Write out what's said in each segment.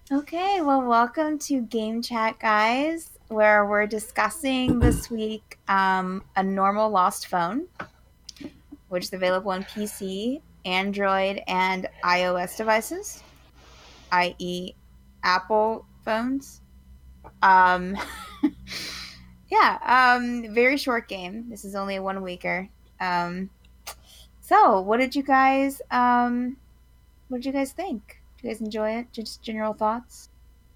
Okay, well, welcome to Game Chat, guys, where we're discussing this week a normal lost phone, which is available on PC, Android, and iOS devices, i.e., Apple phones. Um, very short game. This is only a 1 weeker. So, what did you guys think? Did you guys enjoy it? Just general thoughts?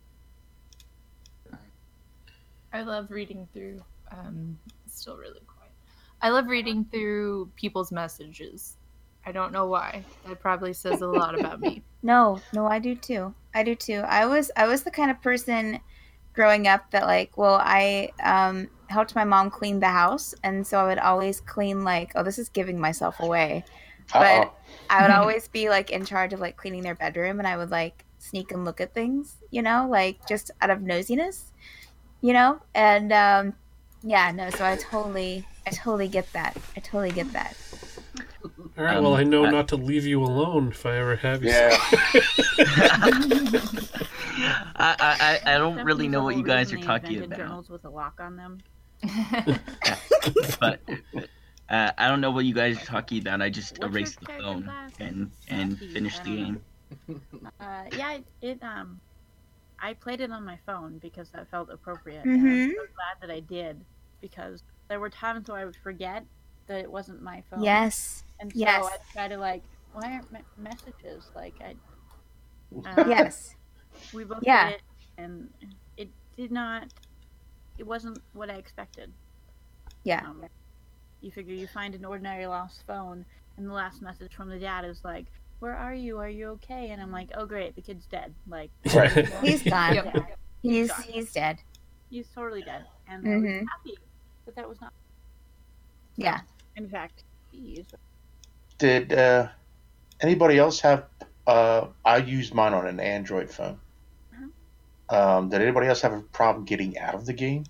I love reading through. It's still really quiet. I love reading through people's messages. I don't know why. That probably says a lot about me. No, I do too. I was the kind of person growing up that I helped my mom clean the house, and so I would always clean this is giving myself away. Uh-oh. But I would always be in charge of cleaning their bedroom, and I would sneak and look at things, just out of nosiness, And so I totally get that. I totally get that. All right, well, I know not to leave you alone if I ever have you. Yeah. I don't really know what you guys are talking about. Journals with a lock on them. But I don't know what you guys are talking about. I just erased the phone and finished the game. I played it on my phone because that felt appropriate. Mm-hmm. And I'm so glad that I did, because there were times where I would forget that it wasn't my phone. Yes. And so yes. I'd try to why aren't messages? Yes. We both did it, and it wasn't what I expected. Yeah. You figure you find an ordinary lost phone, and the last message from the dad is like, "Where are you? Are you okay?" And I'm like, "Oh great, the kid's dead." Right. He's gone. Yep. He's dead. He's totally dead. And I was happy that was not. Yeah. In fact, he's. Did anybody else have? I used mine on an Android phone. Did anybody else have a problem getting out of the game?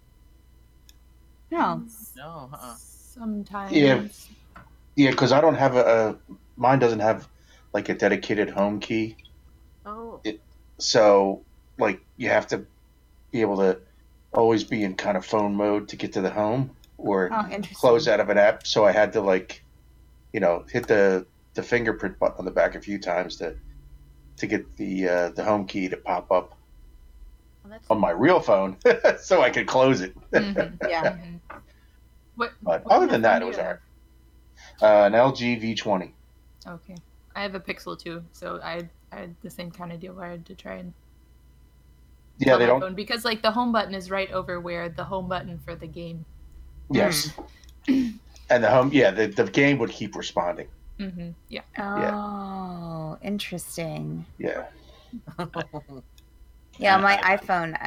No. No. Sometimes. Yeah, because I don't have mine doesn't have a dedicated home key. Oh. So you have to be able to always be in kind of phone mode to get to the home or close out of an app. So I had to hit the fingerprint button on the back a few times to get the home key to pop up on my real phone so I could close it. Mm-hmm. Yeah. What other than that, it was alright. An LG V20. Okay. I have a Pixel too, so I had the same kind of deal where I had to try and they don't phone, because the home button is right over where the home button for the game. Yes. And the home, the game would keep responding. Mm-hmm. Yeah. Oh, interesting. Yeah. Yeah, my iPhone,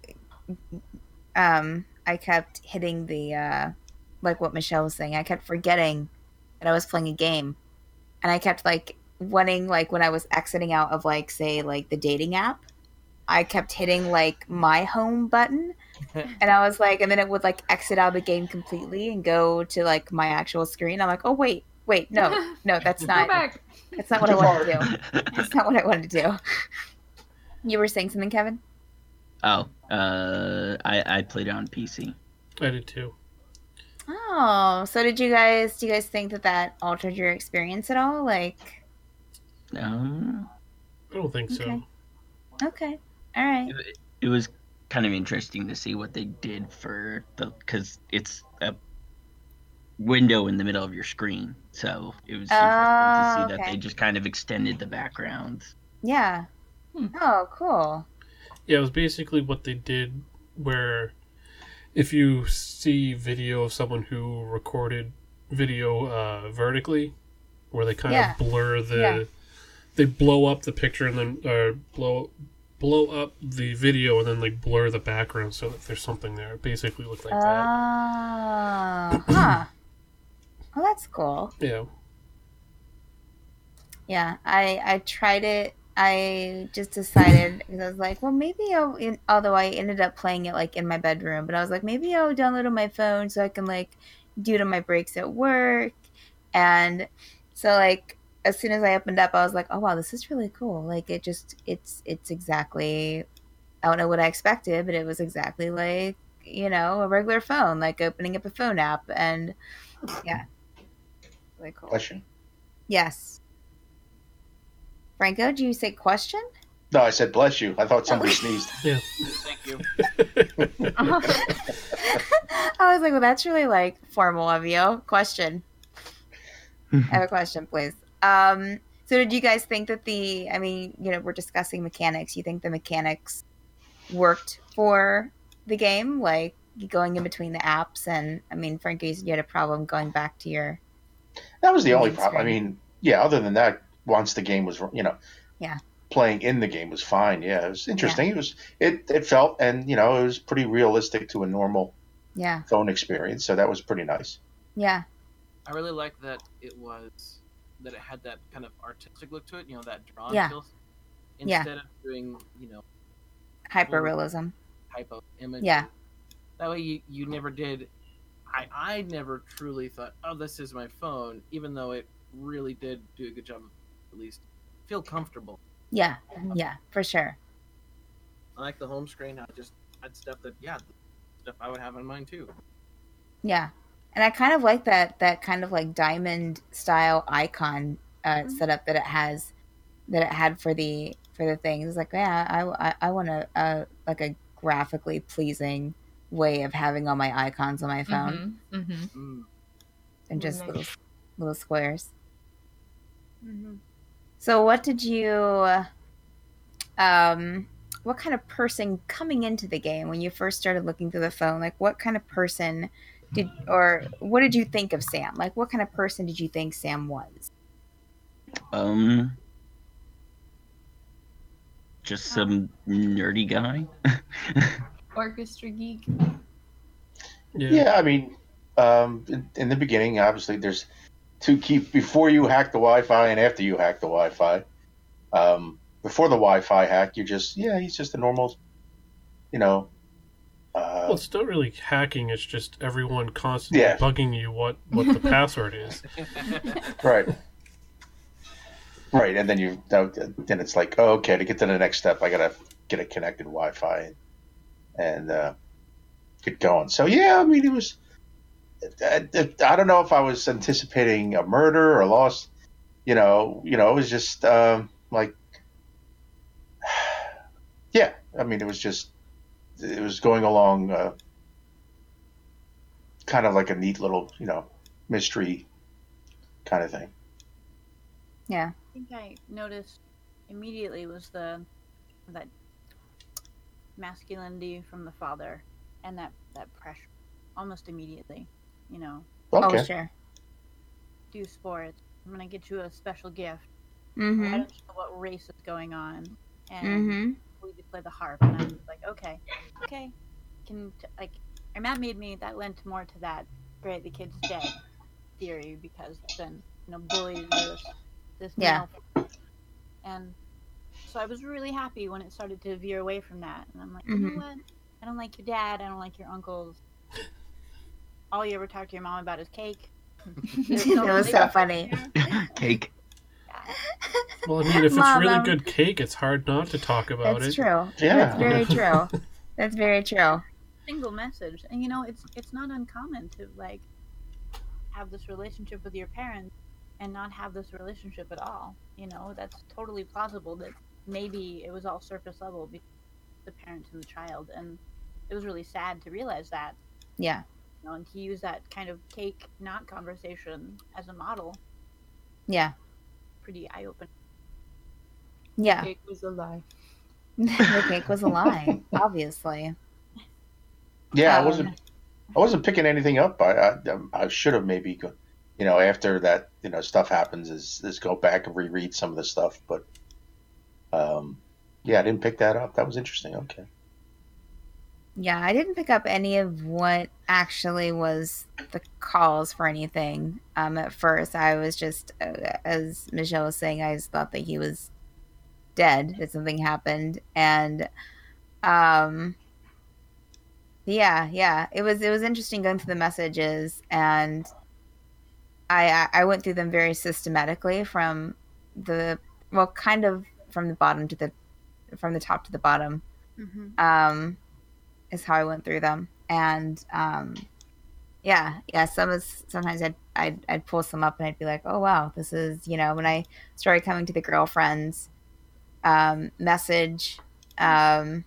I kept hitting the what Michelle was saying. I kept forgetting that I was playing a game, and I kept wanting when I was exiting out of say the dating app, I kept hitting my home button, and I was and then it would exit out of the game completely and go to my actual screen. I'm like, oh wait, no, that's not. That's not what I wanted to do. That's not what I wanted to do. You were saying something, Kevin? Oh, I played it on PC. I did too. Oh, so do you guys think that altered your experience at all? I don't think so. Okay. All right. It was kind of interesting to see what they did because it's a window in the middle of your screen, so it was interesting to see that they just kind of extended the backgrounds. Yeah. Oh, cool. Yeah, it was basically what they did where if you see video of someone who recorded video vertically, where they kind of blur they blow up the picture and then blow up the video and then blur the background so that there's something there. It basically looked like that. Huh. Well, that's cool. Yeah. Yeah, I tried it. I just decided, because I was like, well, maybe although I ended up playing it in my bedroom, but I was like, maybe I'll download it on my phone so I can do it on my breaks at work. And so as soon as I opened up, I was like, oh wow, this is really cool. Like it's exactly, I don't know what I expected, but it was exactly like, a regular phone, like opening up a phone app. And yeah, really cool. Question. Yes. Franco, do you say question? No, I said bless you. I thought somebody sneezed. Yeah. Thank you. I was like, well, that's really like formal of you. Question. I have a question, please. So did you guys think that we're discussing mechanics. You think the mechanics worked for the game? Like going in between the apps, and Franco, you had a problem going back to your... That was the only problem. Other than that, once the game was, yeah, playing in the game was fine. Yeah, it was interesting. Yeah. It felt, and it was pretty realistic to a normal phone experience. So that was pretty nice. Yeah. I really liked that it had that kind of artistic look to it, that drawn feel. Instead of doing, hyper-realism. Type of image. Yeah. That way you never did... I never truly thought, oh, this is my phone, even though it really did do a good job of at least feel comfortable. Yeah, yeah, for sure. I like the home screen. I had stuff that, stuff I would have on mine too. Yeah. And I kind of like that kind of like diamond style icon setup that it had for the things. It's like, yeah, I want like a graphically pleasing way of having all my icons on my phone. And just little squares. So what did you what kind of person coming into the game when you first started looking through the phone, like what kind of person what did you think of Sam? Like what kind of person did you think Sam was? Just some nerdy guy. Orchestra geek. Yeah, in the beginning, obviously, there's two key before you hack the Wi-Fi and after you hack the Wi-Fi. Before the Wi-Fi hack, he's just a normal, well, it's not really hacking. It's just everyone constantly bugging you what the password is. Right. Right, and then it's like, oh, okay, to get to the next step, I gotta get a connected Wi-Fi and get going. So it was. I don't know if I was anticipating a murder or loss. It was just like, yeah. It was going along, kind of like a neat little, mystery kind of thing. Yeah. I think I noticed immediately was that masculinity from the father and that pressure almost immediately, Okay. Oh, sure. Do sports. I'm going to get you a special gift. Mm-hmm. I don't know what race is going on. And we play the harp. And I'm like, okay. And that made me, that lent more to that, great, the kid's dead theory, because then, bullied this male. And so I was really happy when it started to veer away from that. And I'm like, you know what? I don't like your dad. I don't like your uncles. All you ever talk to your mom about is cake. It was so funny. Cake. Well, if it's really good cake, it's hard not to talk about That's it. True. Yeah. That's very true. That's very true. Single message. And it's not uncommon to like have this relationship with your parents and not have this relationship at all. That's totally plausible that maybe it was all surface level between the parents and the child, and it was really sad to realize that. Yeah. And to use that kind of cake not conversation as a model. Yeah. Pretty eye-opening. Yeah. The cake was a lie. The cake was a lie, obviously. Yeah, I wasn't picking anything up. I should have maybe, after that, stuff happens, is go back and reread some of the stuff. But, I didn't pick that up. That was interesting. Okay. Yeah, I didn't pick up any of what actually was the cause for anything. At first, I was just, as Michelle was saying, I just thought that he was dead, that something happened. And, it was interesting going through the messages and I went through them very systematically from kind of from the top to the bottom. Mm-hmm. Is how I went through them, and sometimes I'd pull some up and I'd be like, oh wow, this is, when I started coming to the girlfriends message, and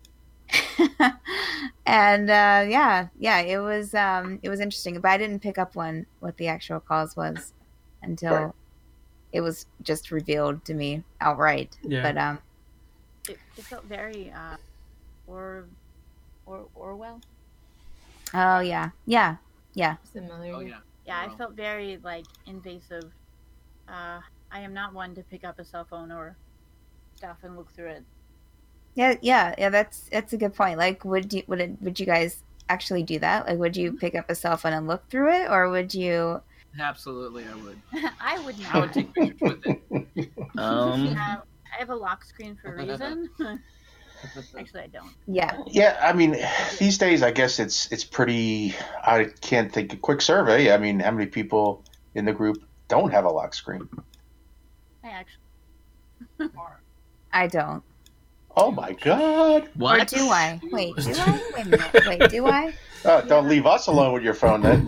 it was interesting, but I didn't pick up what the actual cause was until it was just revealed to me outright. But it felt very Orwell. Oh yeah. Similar. Oh yeah. Yeah, I felt very invasive. I am not one to pick up a cell phone or stuff and look through it. Yeah. That's a good point. Like, would you guys actually do that? Like, would you pick up a cell phone and look through it, or would you? Absolutely, I would. I would not. I would take pictures with it. I have a lock screen for a reason. Actually, I don't. Yeah. Yeah, I mean, these days, I guess it's pretty. I can't think. A quick survey. I mean, how many people in the group don't have a lock screen? I actually. I don't. Oh my God! What? Or do I? Wait, do I? Wait a minute. Wait, do I? Don't leave us alone with your phone then.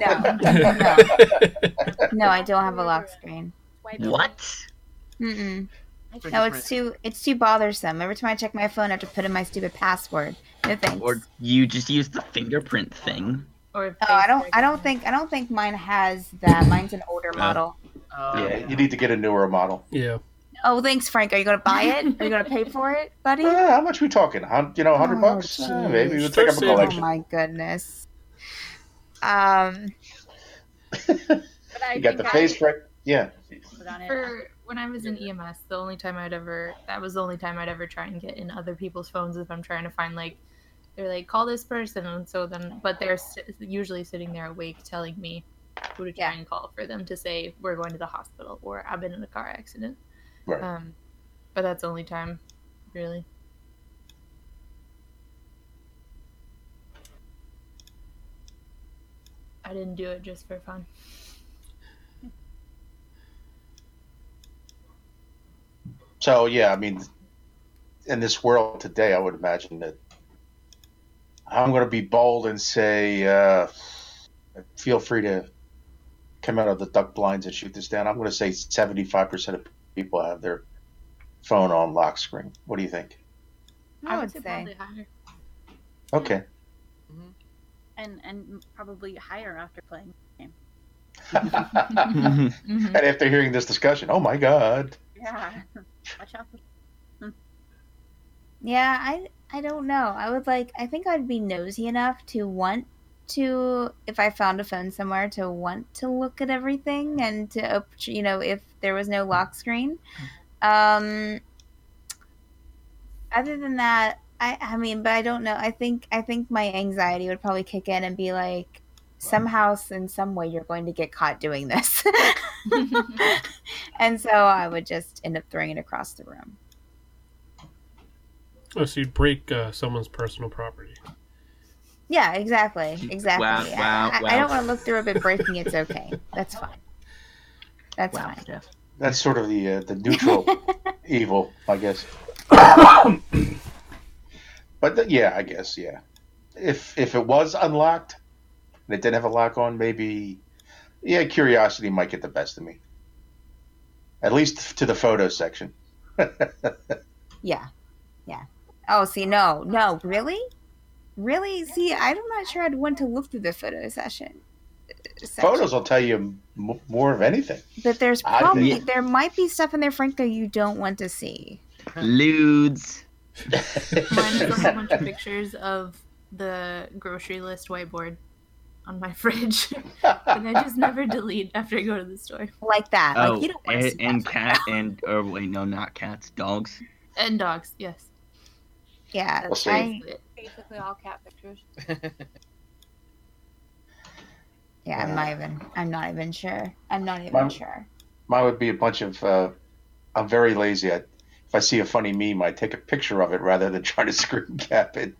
No, I don't have a lock screen. What? Mm-mm. No, it's too bothersome. Every time I check my phone, I have to put in my stupid password. No thanks. Or you just use the fingerprint thing. I don't think mine has that. Mine's an older model. Yeah, you need to get a newer model. Yeah. Oh, thanks, Frank. Are you going to buy it? Are you going to pay for it, buddy? How much are we talking? $100? Maybe we'll take up a collection. Oh my goodness. You got the face right. Yeah. For when I was in EMS, that was the only time I'd ever try and get in other people's phones if I'm trying to find they're call this person, and so then, but they're usually sitting there awake telling me who to try and call for them to say we're going to the hospital or I've been in a car accident. Right. But that's the only time, really. I didn't do it just for fun. So yeah, I mean, in this world today, I would imagine that I'm going to be bold and say, feel free to come out of the duck blinds and shoot this down. I'm going to say 75% of people have their phone on lock screen. What do you think? I would say. Okay. Mm-hmm. And probably higher after playing the game. And after hearing this discussion, oh my God. Yeah. Watch out. Yeah, I don't know. I think I'd be nosy enough to want to, if I found a phone somewhere, to want to look at everything and to, if there was no lock screen. Other than that, I mean, but I don't know. I think my anxiety would probably kick in and be like, somehow, in some way, you're going to get caught doing this. And so I would just end up throwing it across the room. Oh, so you'd break someone's personal property. Yeah, exactly. Wow. I don't want to look through it, but breaking it's okay. That's fine. That's fine. Steph. That's sort of the neutral evil, I guess. But yeah, I guess, yeah. If it was unlocked and it didn't have a lock on, maybe, curiosity might get the best of me. At least to the photo section. Yeah. Oh, see, no, really? Really? See, I'm not sure I'd want to look through the photo section. Photos will tell you more of anything. But there might be stuff in there, Franco, you don't want to see. Lewds. Mine is a whole bunch of pictures of the grocery list whiteboard on my fridge, and I just never delete after I go to the store. Like that. Oh, like, you don't want to see and that. cat and or wait, no, not cats, dogs. And dogs, yes. Yeah, We'll see. Basically all cat pictures. Yeah, I'm not even sure. Mine would be a bunch of, I'm very lazy. If I see a funny meme, I take a picture of it rather than trying to screen cap it.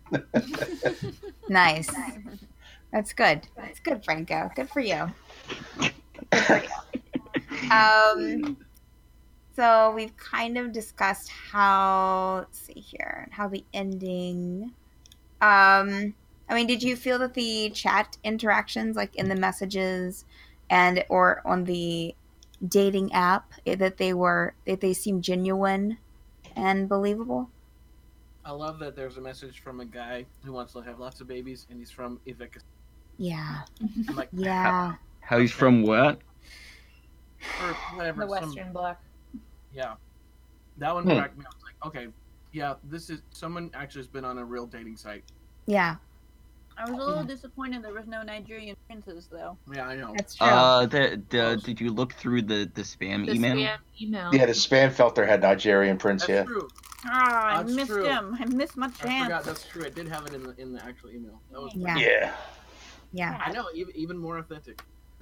Nice. That's good. That's good, Franco. Good for you. Good for you. So we've kind of discussed how, let's see here, how the ending. I mean, did you feel that the chat interactions, like in the messages, and or on the dating app, that they seemed genuine and believable? I love that there's a message from a guy who wants to have lots of babies, and he's from Uzbekistan. Yeah. I'm like, yeah. How he's from what? Or whatever. The Western Bloc. Yeah. That one cracked me up. I was like, okay, yeah, this is someone actually has been on a real dating site. Yeah. I was a little disappointed there was no Nigerian princes, though. Yeah, I know. That's true. Did you look through the spam email? Spam email. Yeah, the spam filter had Nigerian prince. That's true. I That's missed true. him. I missed my I chance. forgot. That's true. I did have it in the actual email. That was Yeah. Yeah. I know. Even more authentic.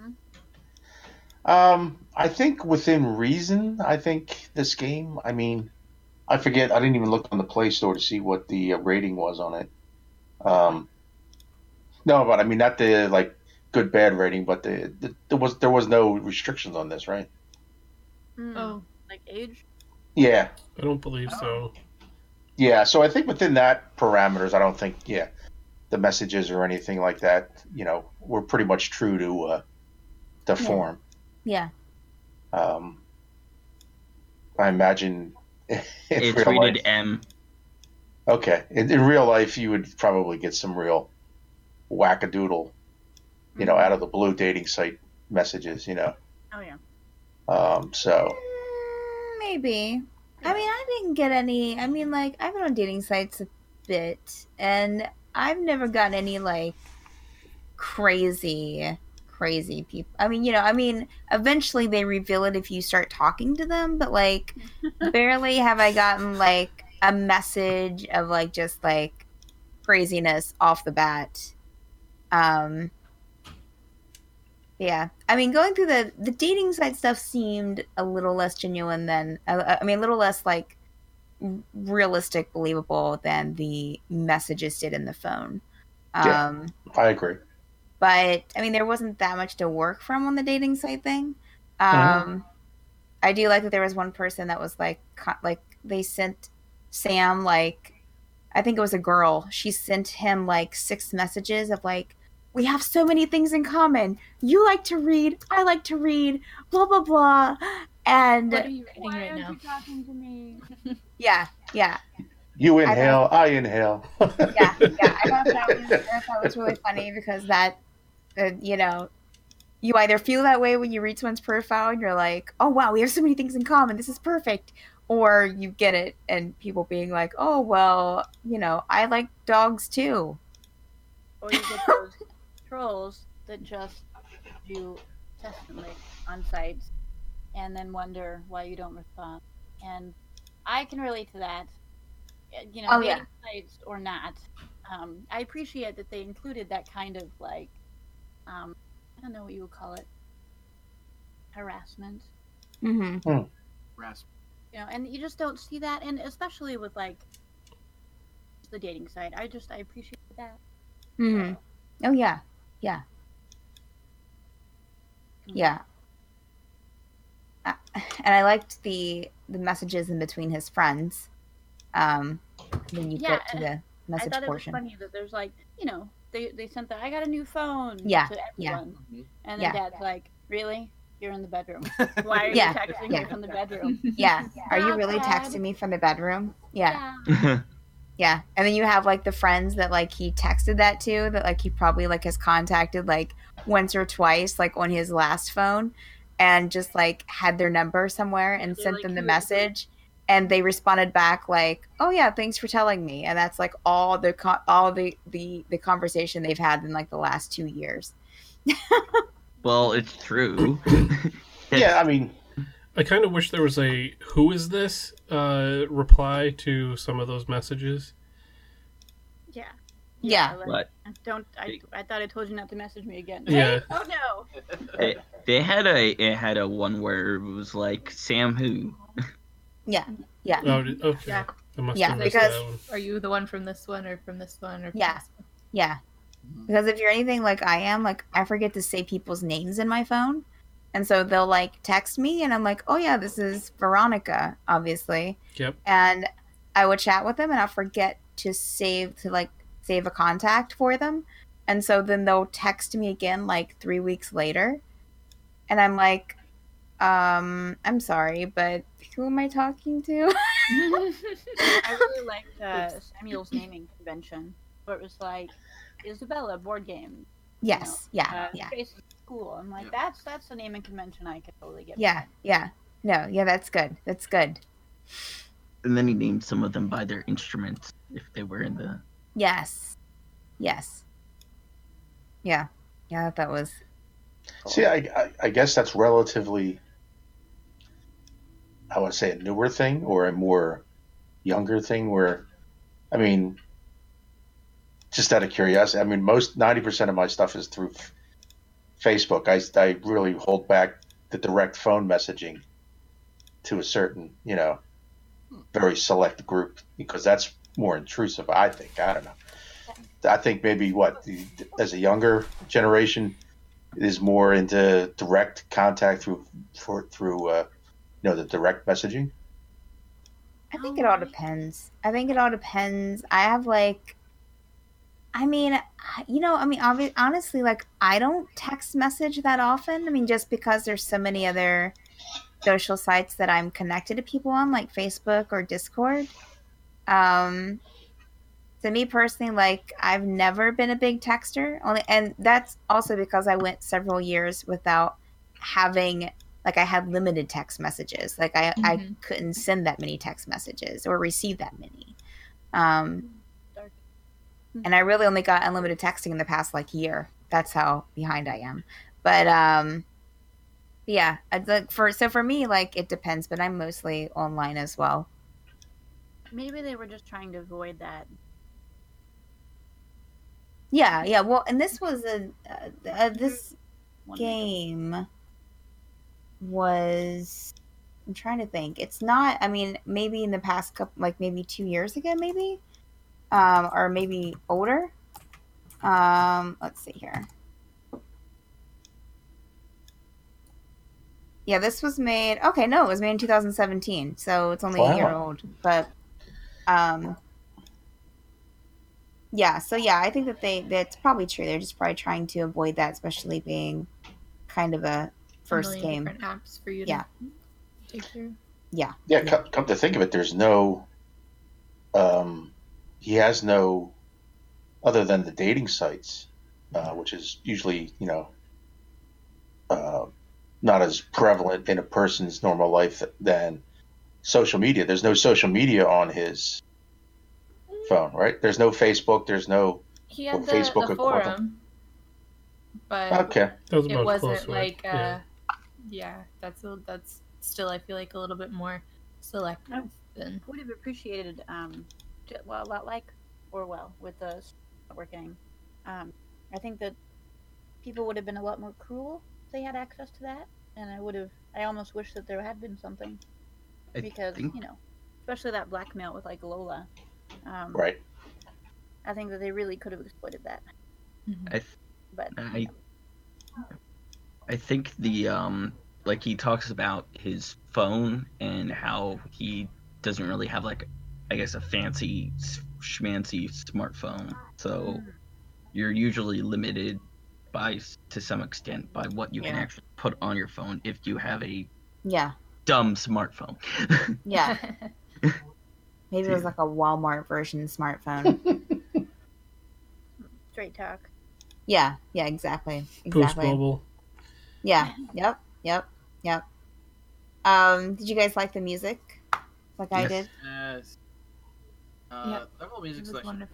I think within reason. I think this game. I mean, I forget. I didn't even look on the Play Store to see what the rating was on it. No, but I mean not the like good bad rating, but there was no restrictions on this, right? Oh, like age? Yeah. I don't believe so. Yeah, so I think within that parameters, I don't think the messages or anything like that, were pretty much true to the form. Yeah. I imagine it's rated M. Okay. In real life, you would probably get some real wackadoodle, out of the blue dating site messages, Oh, yeah. So. Maybe. I mean, I didn't get any. I mean, like, I've been on dating sites a bit, and I've never gotten any, like, crazy people. I mean, eventually they reveal it if you start talking to them, but, like, barely have I gotten, like, a message of, like, just, like, craziness off the bat. Yeah. I mean, going through the dating site stuff seemed a little less genuine than, a little less, like, realistic, believable than the messages did in the phone. I agree. But, I mean, there wasn't that much to work from on the dating site thing. I do like that there was one person that was, like, they sent Sam, like, I think it was a girl. She sent him, like, 6 messages of, like, we have so many things in common. You like to read. I like to read. Blah, blah, blah. And what are you reading Why right aren't now? you talking to me? Yeah. You inhale, I inhale. Yeah. I thought that was really funny because that, you either feel that way when you read someone's profile and you're like, oh, wow, we have so many things in common. This is perfect. Or you get it and people being like, oh, well, I like dogs too. Or you get those trolls that just do testament on sites and then wonder why you don't respond. And I can relate to that. Dating sites or not. I appreciate that they included that kind of, like, I don't know what you would call it. Harassment. Mm-hmm. Harassment. And you just don't see that, and especially with, like, the dating site. I appreciate that. Mm-hmm. Oh, yeah. And I liked the messages in between his friends. When you get to the message portion. I thought it was funny that there's, like, they sent the I got a new phone to everyone. And then Dad's like, really? You're in the bedroom. Why are you texting me from the bedroom? Yeah. Are you really texting me from the bedroom? Yeah. Yeah. And then you have, like, the friends that, like, he texted that to, that, like, he probably, like, has contacted, like, once or twice, like, on his last phone, and just, like, had their number somewhere and sent like, them the message, and they responded back, like, oh, yeah, thanks for telling me. And that's, like, all the conversation they've had in, like, the last 2 years. Well, it's true. Yeah, I mean... I kind of wish there was a "Who is this?" reply to some of those messages. Yeah. What? I thought I told you not to message me again. Yeah. Oh no. They had a one where it was like Sam who. Yeah. Oh, okay. Yeah. I must Yeah, have missed because- that one. Are you the one from this one or from this one or from Yeah. this one? Yeah. Because if you're anything like I am, like, I forget to say people's names in my phone. And so they'll like text me and I'm like, oh yeah, this is Veronica, obviously. Yep. And I would chat with them and I'll forget to save a contact for them. And so then they'll text me again like 3 weeks later. And I'm like, I'm sorry, but who am I talking to? I really liked Samuel's naming convention, where it was like Isabella board game. Yes, yeah. Space is cool. I'm like, that's the naming convention I could totally get. Yeah, yeah. No, yeah, that's good. That's good. And then he named some of them by their instruments if they were in the. Yes. Yes. Yeah. Yeah, that was. Cool. See, I guess that's relatively, I would say, a newer thing or a more younger thing where, I mean, just out of curiosity, I mean, 90% of my stuff is through Facebook. I really hold back the direct phone messaging to a certain, very select group because that's more intrusive, I think. I don't know. I think maybe as a younger generation is more into direct contact through the direct messaging. I think it all depends. I have honestly, like, I don't text message that often. I mean, just because there's so many other social sites that I'm connected to people on, like Facebook or Discord. To me personally, like, I've never been a big texter, and that's also because I went several years without having, like, I had limited text messages. Like, I couldn't send that many text messages or receive that many. And I really only got unlimited texting in the past, like, year. That's how behind I am. But, yeah, for me, like, it depends, but I'm mostly online as well. Maybe they were just trying to avoid that. Yeah. Well, and this was this game was. I'm trying to think. It's not. I mean, maybe in the past couple, like maybe 2 years ago, maybe, or maybe older. Let's see here. Yeah, this was made. Okay, no, it was made in 2017, so it's only a year old. But, yeah. So yeah, I think that's probably true. They're just probably trying to avoid that, especially being kind of a first game. Different apps for you to take through. Yeah. Yeah. Come to think of it, there's no. He has no, other than the dating sites, which is usually not as prevalent in a person's normal life than social media. There's no social media on his phone, right? There's no Facebook. There's no. He had the forum, but okay, it wasn't like that's still, I feel like, a little bit more selective than. Would have appreciated with the networking. I think that people would have been a lot more cruel if they had access to that, and I almost wish that there had been something, because especially that blackmail with like Lola. Right. I think that they really could have exploited that. I think the like he talks about his phone and how he doesn't really have, like, I guess, a fancy schmancy smartphone, so you're usually limited to some extent by what you can actually put on your phone if you have a dumb smartphone. Yeah. Maybe it was like a Walmart version smartphone. Straight talk. Yeah, exactly. Boost Mobile. Yeah, yep. Did you guys like the music? Like I did? Yes. The whole music selection.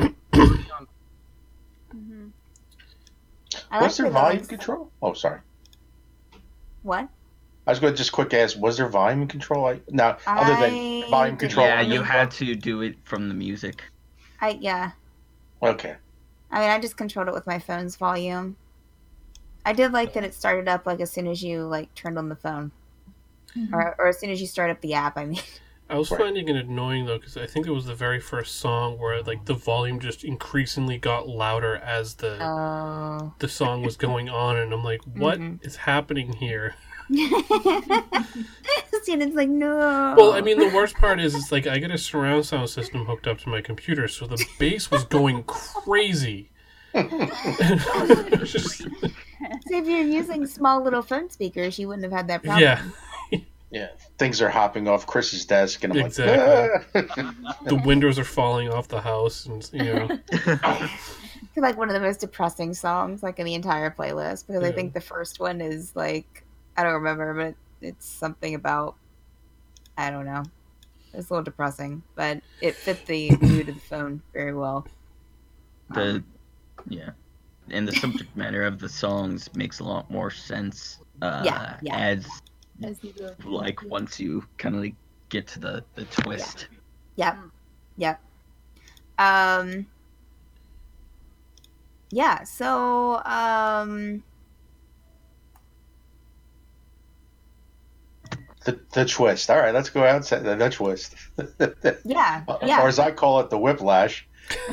Was there volume control? Oh, sorry. What? I was going to just quick ask, was there volume control? Other than volume control? Yeah, you had to do it from the music. Yeah. Okay. I mean, I just controlled it with my phone's volume. I did like that it started up, like, as soon as you, like, turned on the phone. Or as soon as you start up the app, I mean. I was finding it annoying, though, because I think it was the very first song where, like, the volume just increasingly got louder as the song was going on, and I'm like, what is happening here? Student's like, no. Well, I mean, the worst part is, it's like I get a surround sound system hooked up to my computer, so the bass was going crazy. So if you're using small little phone speakers, you wouldn't have had that problem. Yeah. Yeah, things are hopping off Chris's desk, and I'm exactly. Like, the windows are falling off the house, and It's like one of the most depressing songs, like in the entire playlist, because I think the first one is like, I don't remember, but it's something about, I don't know. It's a little depressing, but it fit the mood of the phone very well. And the subject matter of the songs makes a lot more sense. As like once you kind of like get to the twist. Yep. So the twist. All right, let's go outside the twist. Or as I call it, the whiplash.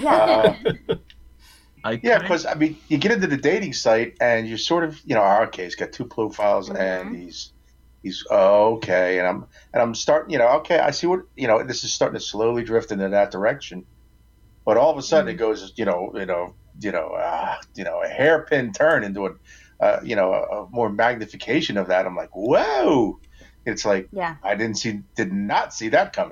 Because I mean, you get into the dating site and you sort of, okay, he's got 2 profiles and he's okay, and I'm starting, okay, I see what, this is starting to slowly drift into that direction, but all of a sudden it goes, a hairpin turn into a more magnification of that. I'm like, whoa! It's like I did not see that coming.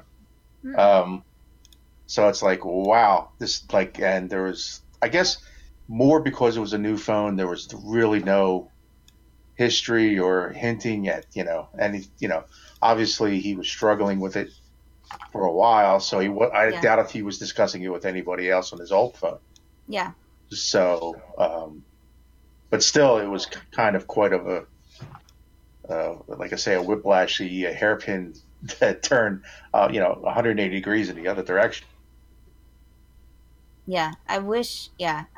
So it's like, wow, this and there was, I guess, more because it was a new phone. There was really no history or hinting at, and obviously he was struggling with it for a while. So I doubt if he was discussing it with anybody else on his old phone. Yeah. So, but still, it was kind of quite of a, like I say, a whiplashy hairpin that turned, 180 degrees in the other direction. Yeah, I wish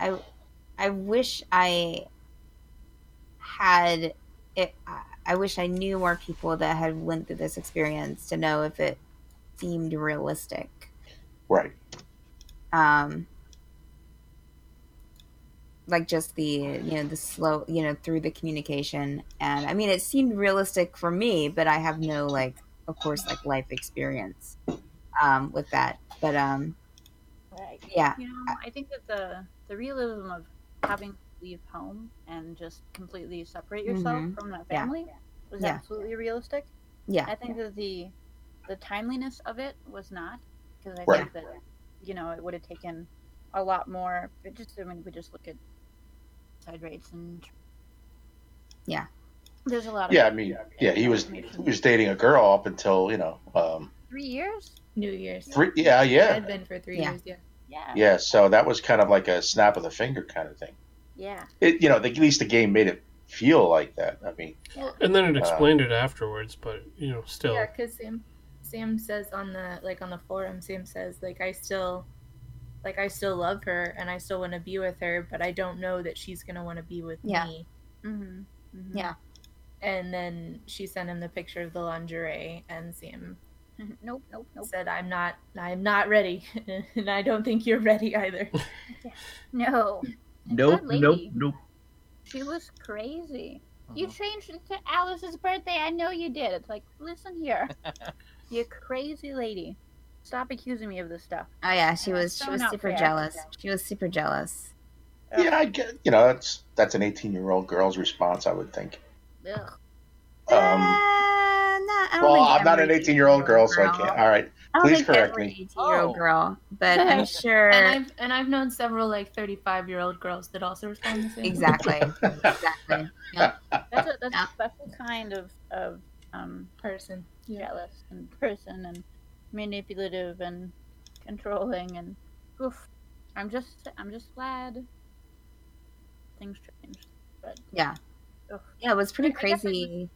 I had it. I wish I knew more people that had went through this experience to know if it seemed realistic. Right. Like just the slow, through the communication. And I mean, it seemed realistic for me, but I have no, of course, life experience with that. But right. Yeah. I think that the realism of having to leave home and just completely separate yourself from that family was absolutely realistic. Yeah. I think that the timeliness of it was not, because I think that it would have taken a lot more. We just look at suicide rates and there's a lot of he was dating a girl up until 3 years. New Year's. It had been for 3 years. Yeah, so that was kind of like a snap of the finger kind of thing. Yeah. It, at least the game made it feel like that. I mean, and then it explained it afterwards, but still. Yeah, because Sam says on the forum, Sam says I still love her and I still want to be with her, but I don't know that she's gonna want to be with me. Mm-hmm. Mm-hmm. Yeah. And then she sent him the picture of the lingerie, and Sam Nope. said, I'm not ready. And I don't think you're ready either. No. Nope. She was crazy. You changed it to Alice's birthday. I know you did. It's like, listen here. You crazy lady. Stop accusing me of this stuff. Oh yeah, she was super jealous. She was super jealous. Yeah, I get, that's an 18-year-old girl's response, I would think. Ugh. I'm not an 18-year-old girl, so I can't. All right, please correct me. 18-year-old girl, but I'm sure. And I've known several 35-year-old girls that also respond the same. Exactly. Yep. That's a special kind of person. Jealous and person and manipulative and controlling and I'm just glad things changed. But yeah, it was pretty crazy.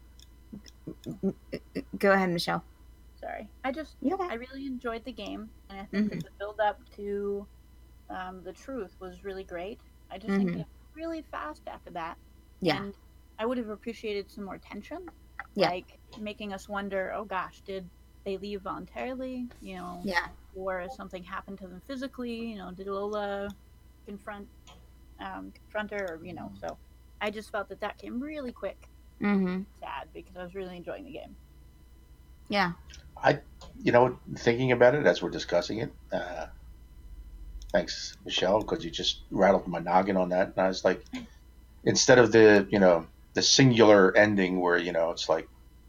Go ahead, Michelle. Sorry, I really enjoyed the game, and I think that the build up to the truth was really great. I just think it was really fast after that. Yeah, and I would have appreciated some more tension. Yeah, like making us wonder, oh gosh, did they leave voluntarily? Or something happened to them physically? Did Lola confront her? Or, so I just felt that came really quick. sad because I was really enjoying the game. Yeah. Thinking about it as we're discussing it, thanks, Michelle, because you just rattled my noggin on that. And I was like, instead of the singular ending where, it's like,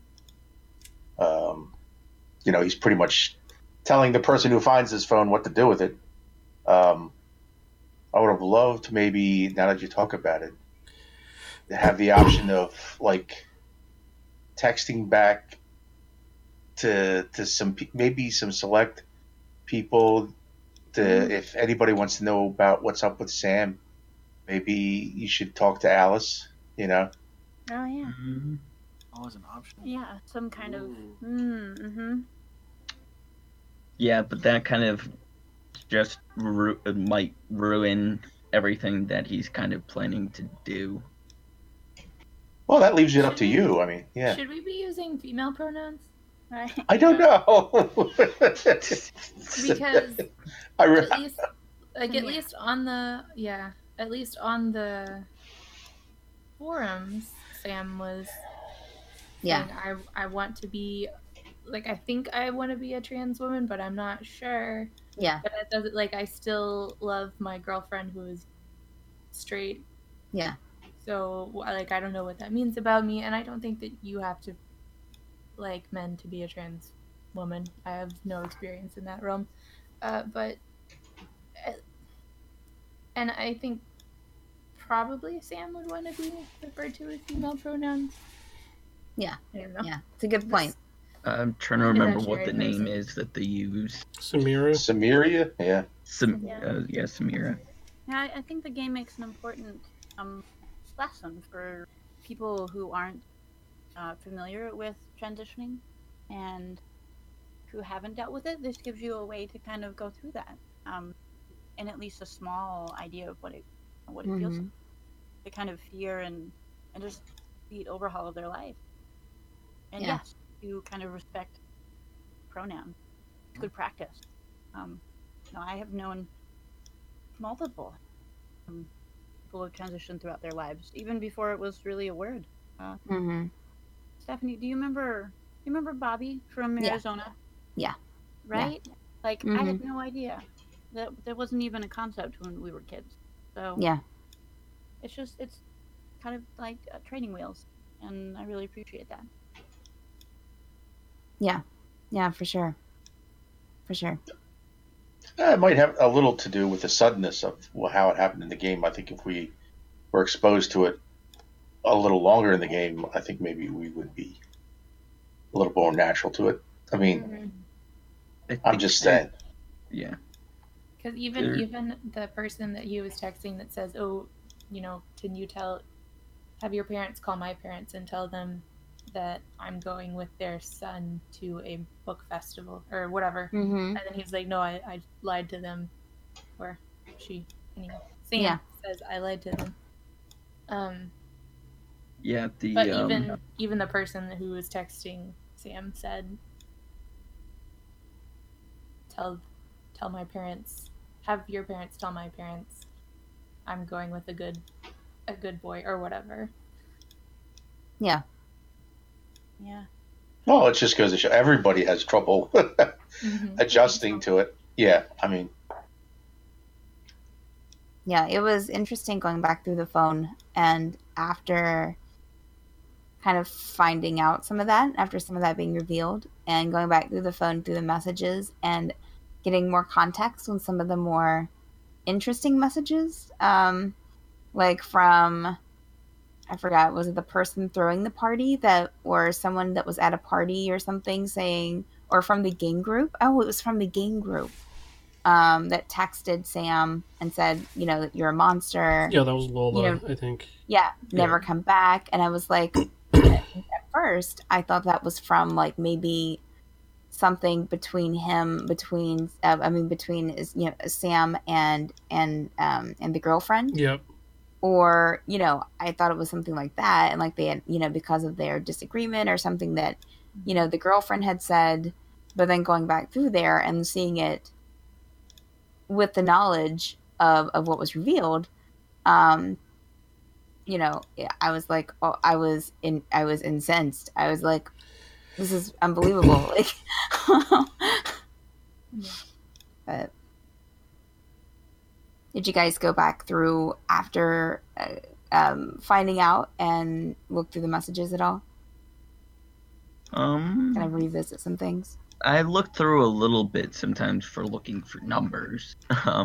he's pretty much telling the person who finds his phone what to do with it. I would have loved maybe, now that you talk about it, to have the option of like texting back to some select people, if anybody wants to know about what's up with Sam, maybe you should talk to Alice. Oh yeah. Mm-hmm. Always an option. Yeah, some kind of. Yeah, but that kind of just might ruin everything that he's kind of planning to do. Well, that leaves it up to you. I mean, yeah. Should we be using female pronouns? I don't know. Because at least on the forums, Sam was saying, I want to be, like, I think I want to be a trans woman, but I'm not sure. Yeah. But it doesn't, like, I still love my girlfriend who is straight. Yeah. So, like, I don't know what that means about me, and I don't think that you have to like men to be a trans woman. I have no experience in that realm. And I think probably Sam would want to be referred to with female pronouns. Yeah. I don't know. Yeah. It's a good point. I'm trying to remember what the name is that they use. Samira? Yeah. Samira. Yeah, I think the game makes an important lesson for people who aren't familiar with transitioning and who haven't dealt with it. This gives you a way to kind of go through that, and at least a small idea of what it feels like. The kind of fear and just the overhaul of their life. And yes, you kind of respect pronouns. It's good practice. I have known multiple people who transitioned throughout their lives, even before it was really a word. Stephanie, do you remember Bobby from Arizona? Yeah. Right? Yeah. Like, I had no idea. That there wasn't even a concept when we were kids. So yeah. It's kind of like training wheels, and I really appreciate that. Yeah. Yeah, for sure. It might have a little to do with the suddenness of how it happened in the game. I think if we were exposed to it a little longer in the game, I think maybe we would be a little more natural to it. I mean, I'm just saying. Yeah. Because even the person that he was texting that says, "Oh, can you have your parents call my parents and tell them that I'm going with their son to a book festival or whatever." And then he's like, "No, I lied to them," or she. Anyway, Sam says I lied to them. Yeah, but even the person who was texting Sam said, "Tell my parents, have your parents tell my parents, I'm going with a good boy," or whatever. Yeah. Yeah. Well, it just goes to show everybody has trouble adjusting to it. Yeah, I mean. Yeah, it was interesting going back through the phone, and after kind of finding out some of that, after some of that being revealed, and going back through the phone, through the messages, and getting more context on some of the more interesting messages, like from, I forgot, was it the person throwing the party or someone that was at a party or something saying, or from the game group? Oh, it was from the game group. That texted Sam and said, you're a monster. Yeah, that was Lola, I think. Yeah, never come back. And I was like, at first, I thought that was from like maybe something between Sam and the girlfriend. Yep. Or, I thought it was something like that. And like they had, because of their disagreement or something that, the girlfriend had said, but then going back through there and seeing it with the knowledge of what was revealed, you know, I was like, oh, I was incensed. I was like, this is unbelievable. Like, but did you guys go back through after finding out and look through the messages at all? Can I revisit some things? I looked through a little bit sometimes for looking for numbers.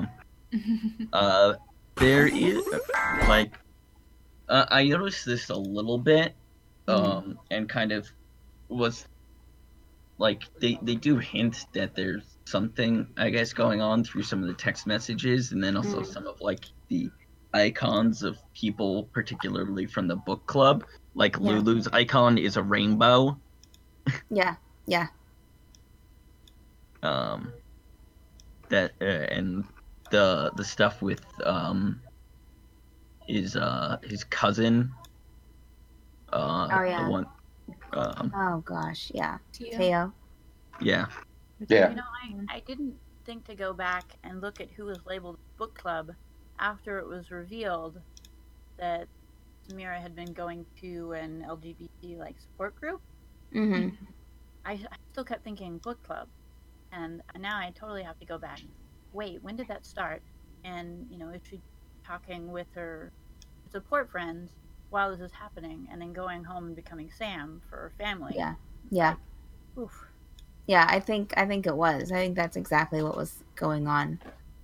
There is like I noticed this a little bit, and kind of was like they do hint that there's something, I guess, going on through some of the text messages, and then also some of like the icons of people, particularly from the book club. Like Lulu's icon is a rainbow. Yeah. That and the stuff with his cousin. The one. Oh gosh, yeah. Teo. Yeah. Yeah. You know, I didn't think to go back and look at who was labeled book club after it was revealed that Samira had been going to an LGBT like support group. Mm-hmm. I still kept thinking book club, and now I totally have to go back. Wait, when did that start? And you know, is she talking with her support friends while this is happening, and then going home and becoming Sam for her family? Yeah. Like, oof. Yeah, I think it was. I think that's exactly what was going on.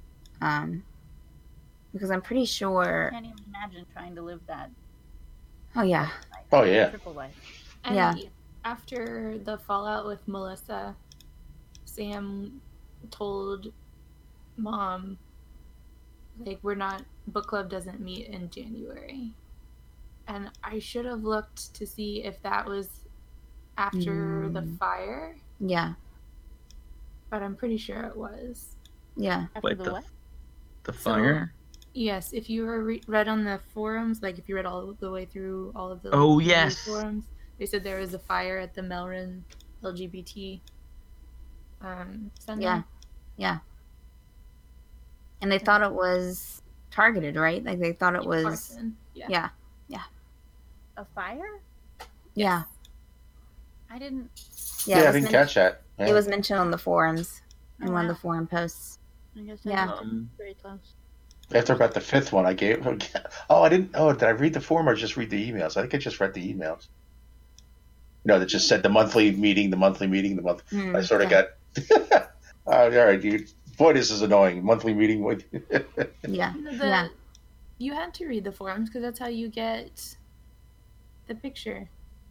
Because I'm pretty sure. I can't even imagine trying to live that. Oh yeah. Triple life. And after the fallout with Melissa, Sam told Mom, like, book club doesn't meet in January. And I should have looked to see if that was after the fire. Yeah. But I'm pretty sure it was. Yeah. After the what? The fire? Yes, if you were read on the forums, like if you read all the way through all of the forums, they said there was a fire at the Melrin LGBT center. Yeah. And they thought it was targeted, right? Like they thought it was arson. Yeah. A fire? Yeah. I didn't. Yeah, I didn't catch that. Yeah. It was mentioned on the forums in one of the forum posts. I guess very close. After about the fifth one, I gave. Oh, I didn't. Oh, did I read the forum or just read the emails? I think I just read the emails. No, that just said the monthly meeting. I sort of got. All right, dude. Boy, this is annoying. Monthly meeting. Yeah. You had to read the forums because that's how you get the picture.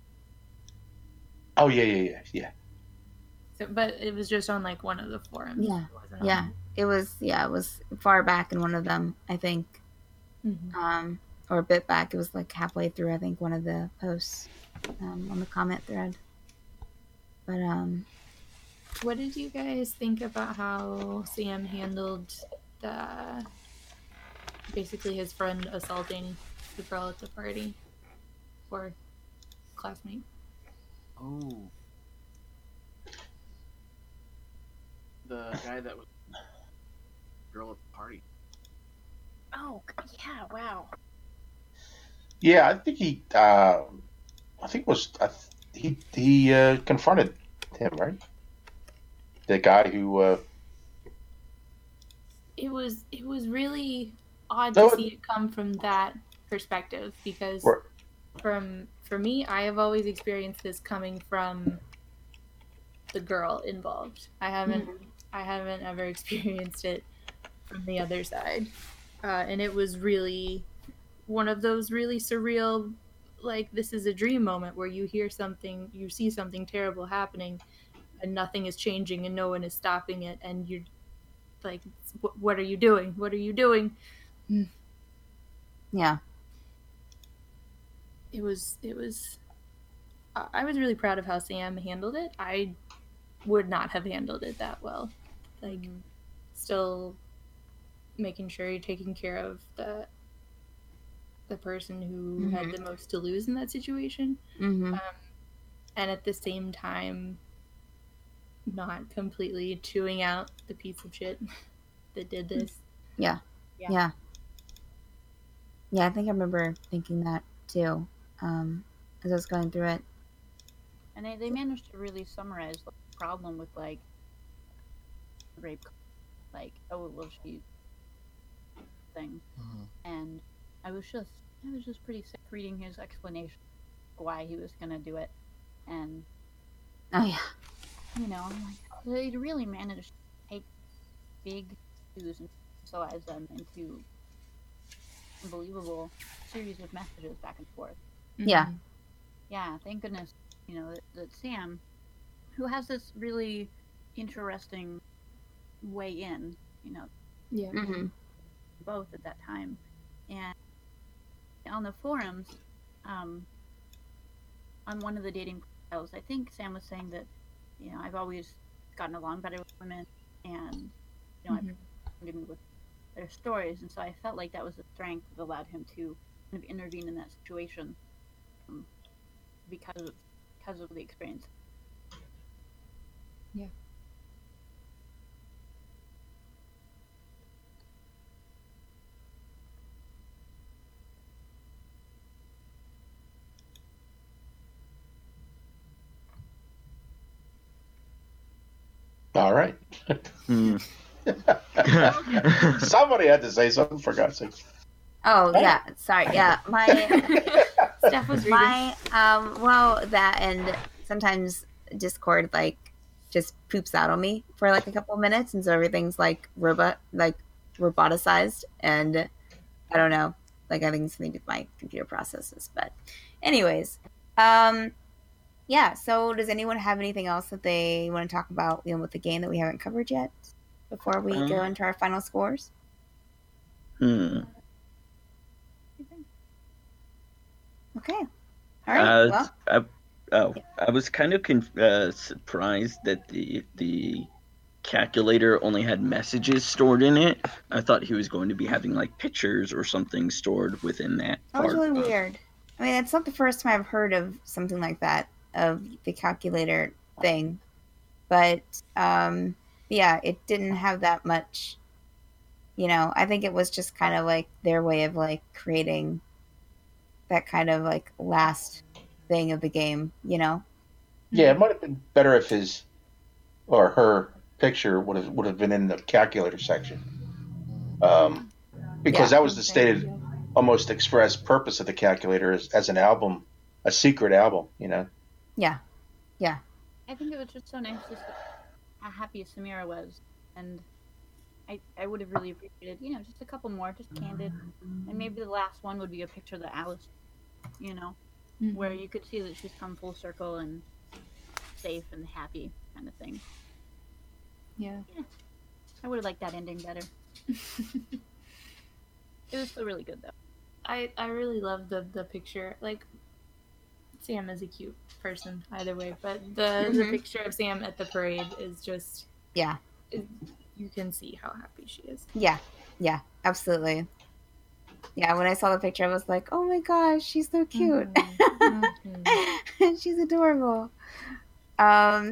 Oh yeah. So, but it was just on like one of the forums. Yeah. It was far back in one of them, I think. Mm-hmm. Or a bit back. It was like halfway through, I think, one of the posts on the comment thread. But what did you guys think about how Sam handled basically his friend assaulting the girl at the party, or classmate? Oh. The guy that was girl at the party. Oh, yeah, wow. Yeah, I think he confronted him, right? The guy who It was really odd to see it come from that perspective, because for me, I have always experienced this coming from the girl involved. I haven't ever experienced it from the other side, and it was really one of those really surreal, like, this is a dream moment where you see something terrible happening, and nothing is changing, and no one is stopping it, and you're like, what are you doing? What are you doing? Yeah. It was. I was really proud of how Sam handled it. I would not have handled it that well. Like, still making sure you're taking care of the person who had the most to lose in that situation, and at the same time, not completely chewing out the piece of shit that did this. Yeah. Yeah, I think I remember thinking that too, as I was going through it. And they managed to really summarize the problem with like rape, like oh well she thing, and I was just pretty sick reading his explanation why he was gonna do it, and oh yeah, you know, I'm like they really managed to take big issues and socialize them into unbelievable series of messages back and forth. Yeah. Yeah, thank goodness, you know, that Sam, who has this really interesting way in, you know, yeah, both at that time, and on the forums, on one of the dating profiles, I think Sam was saying that, you know, I've always gotten along better with women, and you know, I've with their stories, and so I felt like that was a strength that allowed him to kind of intervene in that situation, because of the experience. Yeah. All right. Somebody had to say something, for God's sake. Oh yeah, sorry. Yeah, my Steph was reading. Well, that and sometimes Discord like just poops out on me for like a couple of minutes, and so everything's like roboticized, and I don't know. Like I think it's something with my computer processes, but anyways, yeah. So does anyone have anything else that they want to talk about, you know, with the game that we haven't covered yet before we go into our final scores? Okay. All right. I was kind of surprised that the calculator only had messages stored in it. I thought he was going to be having like pictures or something stored within that. That was really weird. I mean, it's not the first time I've heard of something like that, of the calculator thing, but yeah, it didn't have that much. You know, I think it was just kind of like their way of like creating that kind of like last thing of the game, you know? Yeah, it might have been better if his or her picture would have been in the calculator section, because that was the stated, almost express purpose of the calculator as an album, a secret album, you know? Yeah. I think it was just so nice to see how happy Samira was, and I would have really appreciated, you know, just a couple more, just candid, and maybe the last one would be a picture that Alice, you know, where you could see that she's come full circle and safe and happy, kind of thing. Yeah. I would have liked that ending better. It was still really good though. I really love the picture. Like, Sam is a cute person either way, but the picture of Sam at the parade is just you can see how happy she is. Yeah, absolutely. Yeah, when I saw the picture, I was like, oh my gosh, she's so cute. She's adorable. All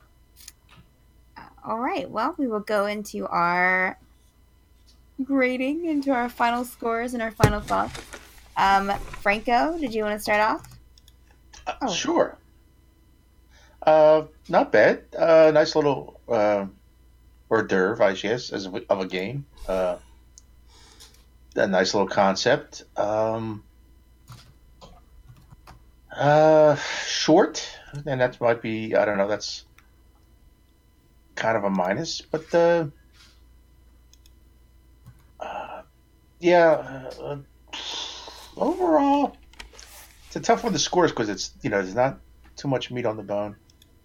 right, well, we will go into our grading, into our final scores and our final thoughts. Franco, did you want to start off? Sure. Not bad. Nice little hors d'oeuvre, I guess, of a game. A nice little concept. Short, and that might be, I don't know, that's kind of a minus, but overall, it's a tough one to score because it's, you know, there's not too much meat on the bone.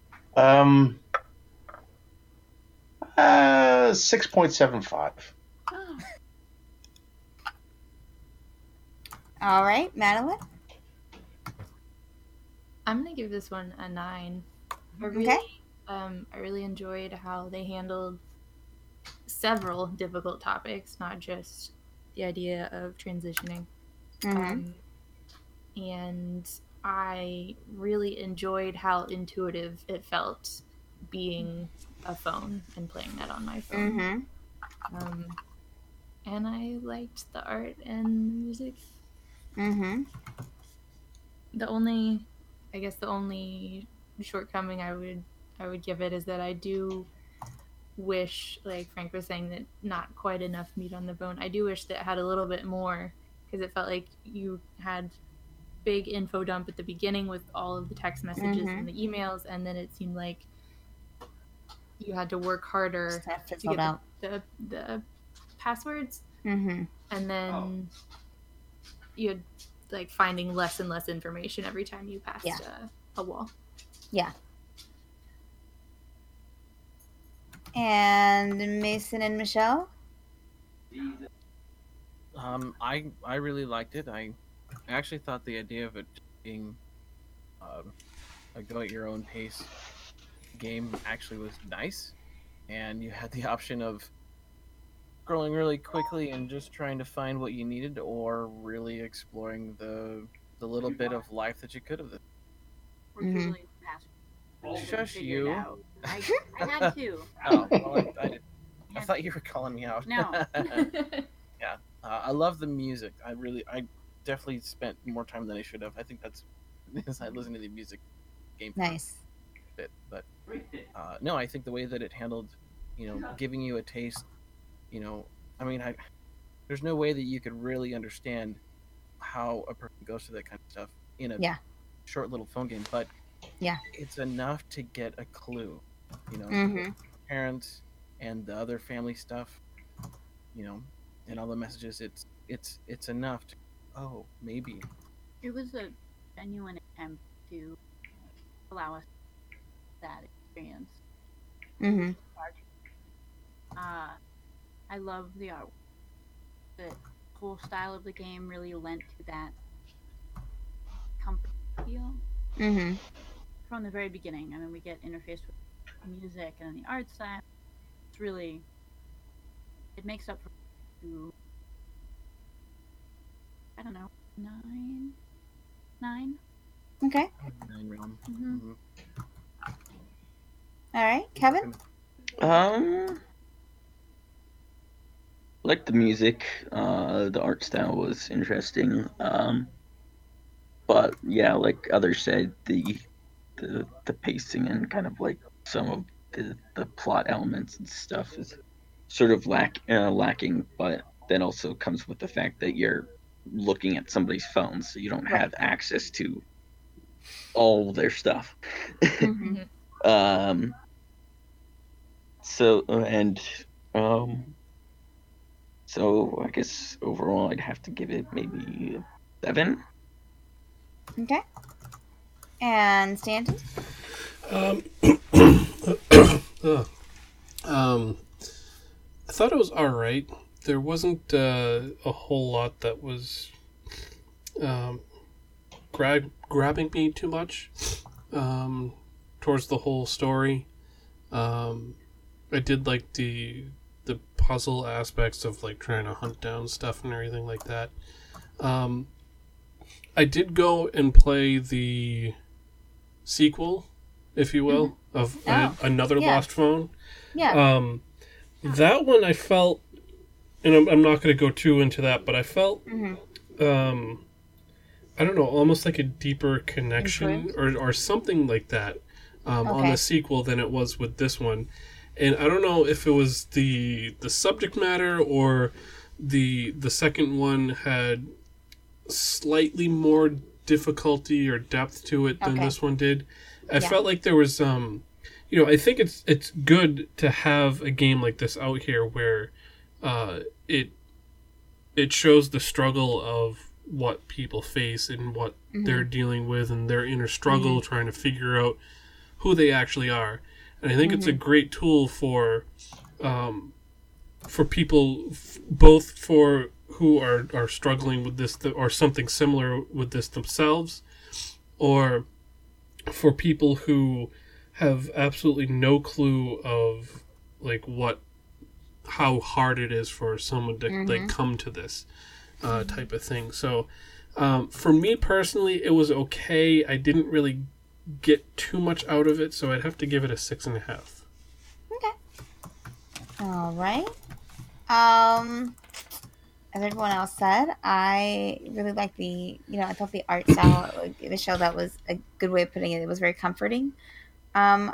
6.75. All right, Madeline? I'm going to give this one a 9. I really enjoyed how they handled several difficult topics, not just the idea of transitioning. And I really enjoyed how intuitive it felt being a phone and playing that on my phone. And I liked the art and music Mm-hmm. The only shortcoming I would give it is that I do wish, like Frank was saying, that not quite enough meat on the bone. I do wish that it had a little bit more, because it felt like you had big info dump at the beginning with all of the text messages and the emails, and then it seemed like you had to work harder to get the passwords, and then you had like finding less and less information every time you passed a wall. Yeah. And Mason and Michelle? I really liked it. I actually thought the idea of it being a go at your own pace game actually was nice, and you had the option of scrolling really quickly and just trying to find what you needed, or really exploring the little bit of life that you could have. Shush you. I had to. Oh, well, I thought you were calling me out. No. Yeah, I love the music. I definitely spent more time than I should have. I think that's because I listened to the music game. Nice. Bit, but no, I think the way that it handled, giving you a taste, I mean, there's no way that you could really understand how a person goes through that kind of stuff in a short little phone game, but it's enough to get a clue, parents and the other family stuff, and all the messages. It's enough to, maybe. It was a genuine attempt to allow us that experience. I love the art. The whole style of the game really lent to that comfort feel. From the very beginning. I mean, we get interfaced with the music and the art style. It's really, it makes up for, I don't know, 9. Okay. 9 realm. All right, Kevin. Like the music, the art style was interesting. But yeah, like others said, the pacing and kind of like some of the plot elements and stuff is sort of lacking. But that also comes with the fact that you're looking at somebody's phone, so you don't have access to all their stuff. So I guess overall I'd have to give it maybe 7. Okay. And Stanton? I thought it was alright. There wasn't a whole lot that was grabbing me too much towards the whole story. I did like the puzzle aspects of like trying to hunt down stuff and everything like that. I did go and play the sequel, if you will, of Another Lost Phone. Yeah. That one I felt, and I'm not going to go too into that, but I felt, I don't know, almost like a deeper connection or something like that on the sequel than it was with this one. And I don't know if it was the subject matter or the second one had slightly more difficulty or depth to it than this one did. I felt like there was I think it's good to have a game like this out here where it shows the struggle of what people face and what they're dealing with and their inner struggle trying to figure out who they actually are. And I think it's a great tool for people, both for who are struggling with this or something similar with this themselves, or for people who have absolutely no clue of like how hard it is for someone to like come to this type of thing. So for me personally, it was okay. I didn't really get too much out of it, so I'd have to give it a 6.5. Okay. All right. as everyone else said, I really like I thought the art style, like the show, that was a good way of putting it. It was very comforting. I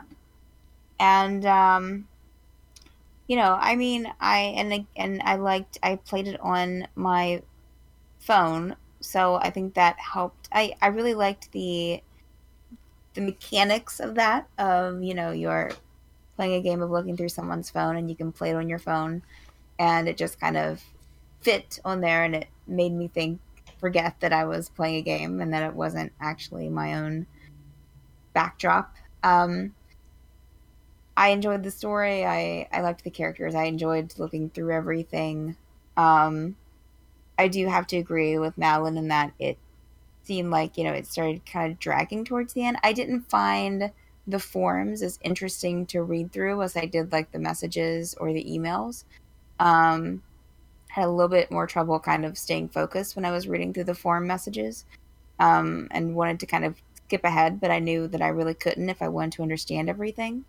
mean, I played it on my phone, so I think that helped. I really liked the mechanics of that, of, you're playing a game of looking through someone's phone and you can play it on your phone, and it just kind of fit on there, and it made me forget that I was playing a game and that it wasn't actually my own backdrop. I enjoyed the story. I liked the characters. I enjoyed looking through everything. I do have to agree with Madeline in that it seemed like, it started kind of dragging towards the end. I didn't find the forums as interesting to read through as I did like the messages or the emails. Had a little bit more trouble kind of staying focused when I was reading through the forum messages, and wanted to kind of skip ahead, but I knew that I really couldn't if I wanted to understand everything.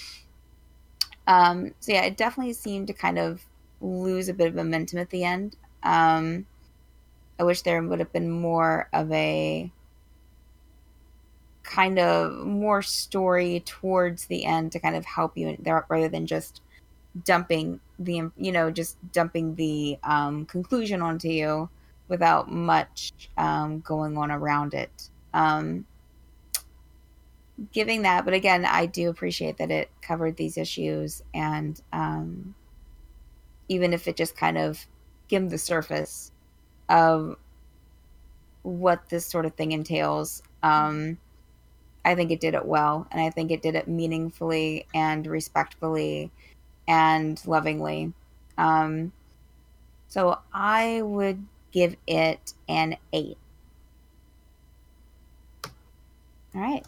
So yeah, it definitely seemed to kind of lose a bit of momentum at the end. I wish there would have been more of a kind of more story towards the end to kind of help you there, rather than just dumping the conclusion onto you without much going on around it. Giving that, but again, I do appreciate that it covered these issues, and even if it just kind of skimmed the surface of what this sort of thing entails, I think it did it well, and I think it did it meaningfully and respectfully and lovingly. So I would give it an 8. All right.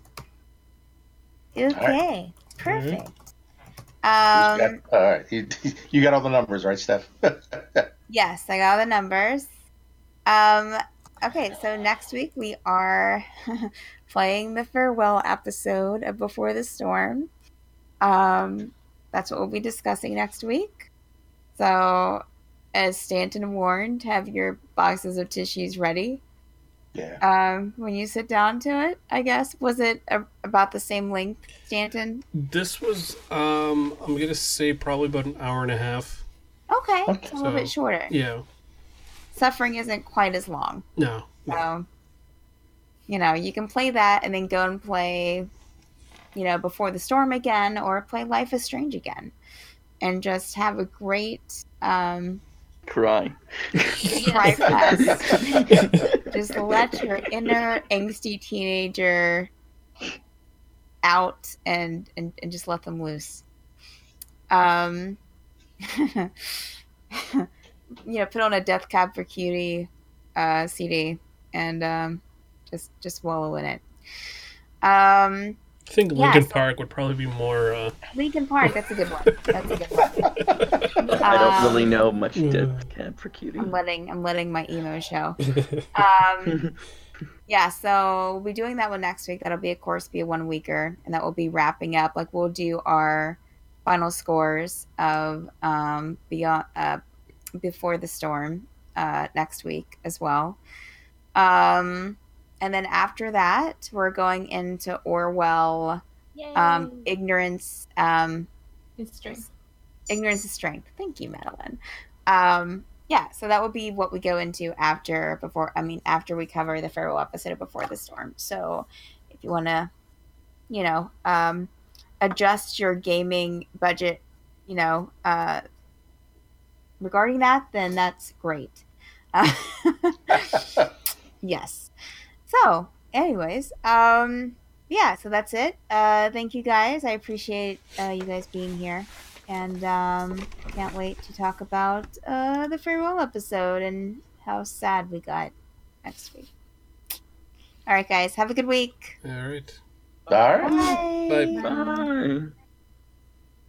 Okay. Perfect. All right. You got all the numbers, right, Steph? Yes, I got all the numbers. Okay, so next week we are playing the farewell episode of Before the Storm. That's what we'll be discussing next week. So, as Stanton warned, have your boxes of tissues ready. Yeah. When you sit down to it, I guess. Was it about the same length, Stanton? This was, I'm going to say probably about an hour and a half. Okay. So a little bit shorter. Yeah. Suffering isn't quite as long. No. So, you can play that and then go and play, Before the Storm again, or play Life is Strange again. And just have a great... Cry fest. Just let your inner angsty teenager out and just let them loose. Put on a Death Cab for Cutie CD and just wallow in it. I think Linkin Park would probably be more... Linkin Park, that's a good one. I don't really know much Death Cab for Cutie. I'm letting my emo show. Yeah, so we'll be doing that one next week. That'll be a 1-weeker, and that will be wrapping up. Like, we'll do our final scores of Beyond Before the Storm next week as well. And then after that, we're going into Orwell. Ignorance is Strength. Ignorance is Strength. Thank you, Madeline. Yeah, so that will be what we go into after we cover the farewell episode of Before the Storm. So if you want to, adjust your gaming budget, regarding that, then that's great. Yes. So, anyways, yeah, so that's it. Thank you guys. I appreciate you guys being here. And can't wait to talk about the farewell episode and how sad we got next week. All right, guys. Have a good week. All right. All right. Bye. Bye. Bye.